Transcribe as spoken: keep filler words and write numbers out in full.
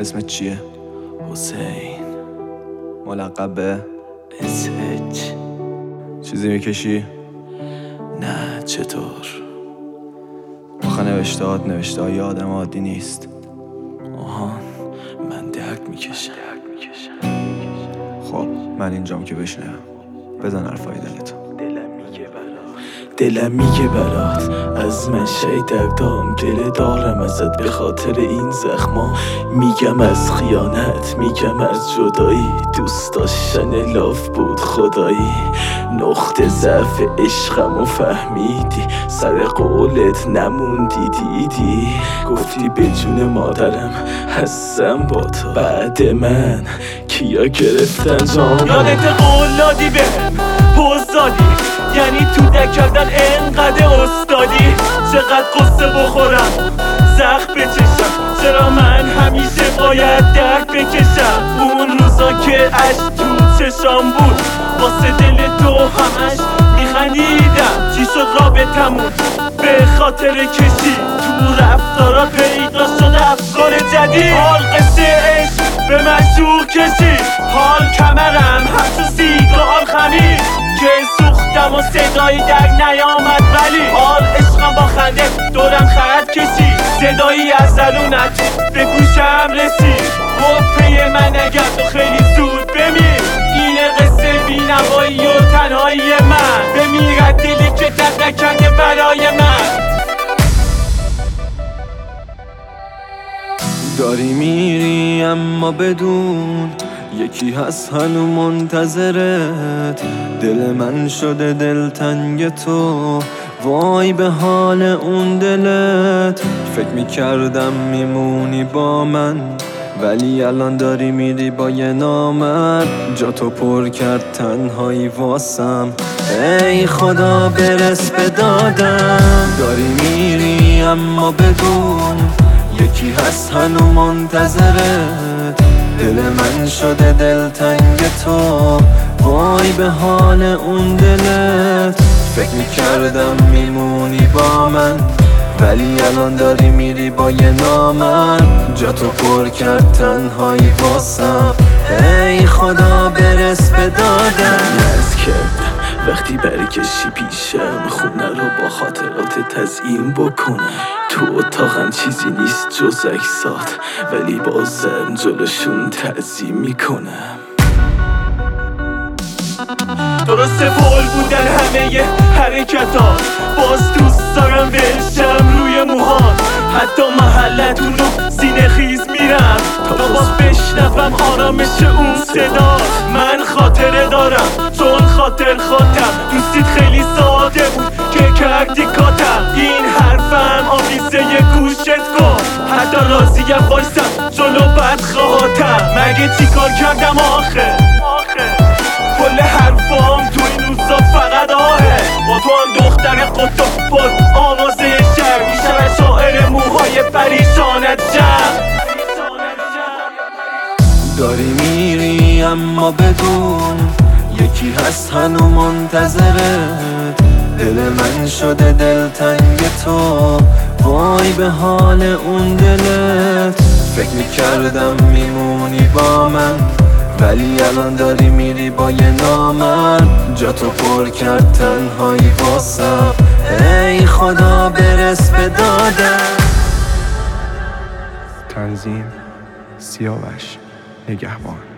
اسمت چیه؟ حسین. ملقب به اس اچ. چیزی میکشی؟ نه چطور؟ آخه نوشتهات نوشته های آدم عادی نیست. آهان من درد میکشم. خب من اینجام که بشنوم. بزن حرفای دلتو. دلم میگه برات از من شیدر دام، دل دارم ازت به خاطر این زخما. میگم از خیانت، میگم از جدایی، دوست داشتن لاف بود خدایی. نقطه ضعف عشقمو فهمیدی، سر قولت نموندی دیدی. گفتی به جون مادرم هستم با تو، بعد من کیا گرفتن جام. یادت قول دادی بهم پوز دادی، یعنی تو دک کردن انقدر استادی. چقدر قصه بخورم زخم بچشم، چرا من همیشه باید درد بکشم. اون روزا که عشق تو چشام بود، واسه دل تو همش میخندیدم. چی شد رابطمون به خاطر کشی، تو رفتارا پیدا شد افکار جدید. حال قصه عشق به مشروع کشی، حال کمرم همچون سیگار خمید که سوختم و صدایی در نیامد. ولی حال عشقم با خنده دورم خرد کشی، صدایی از زلونت به گوشم رسید. گفت پی من اگر تو خیلی زود بمیر، اینه قصه بینوایی و تنهایی من. بمیرد دلی که درد نکرده برای من. داری میری اما بدون یکی هست هنو منتظرت. دل من شده دلتنگ تو، وای به حال اون دلت. فکر میکردم میمونی با من، ولی الان داری میری با یه نامرد. جا تو پر کرد تنهایی واسم، ای خدا برس به دادم. داری میری اما بدون یکی هست هنو منتظرت. دل من شده دلتنگ تو، وای به حال اون دلت. فکر میکردم میمونی با من، ولی الان داری میری با یه نامرد. جا تو پر کرد تنهایی واسم، ای خدا برس به دادم. نرز کردم وقتی برگشتی پیشم، خونه رو با خاطرات تزیین بکنم. تو اتاقم چیزی نیست جز عکسات، ولی بازم جلوشون تعظیم میکنم. درسته فول بودن همه حرکتات، باز دوست دارم بشم روی موهات. حتی محلتون رو سینه خیز میرم تا باز بشنوم آرامش اون صدا. من خاطره دارم چون خاطر خاطم، دوستیت خیلی ساده بود که کردی کاتم. این حرفم آویزه گوشت کن، حتی راضیم وایسم جلو بدخواهاتم. مگه چی کار کردم آخه؟ کل حرفام تو این روزا فقط آهه. با تو هم دختر قطب پر آوازه شهر، میشم شاعر موهای پریشانت جمع. داری میری اما بدون یکی هست هنو منتظرت. دل من شده دلتنگ تو، وای به حال اون دلت. فکر میکردم میمونی با من، ولی الان داری میری با یه نامرد. جا تو پر کرد تنهایی واسم، ای خدا برس به دادم. تنظیم سیاوش نگهبان.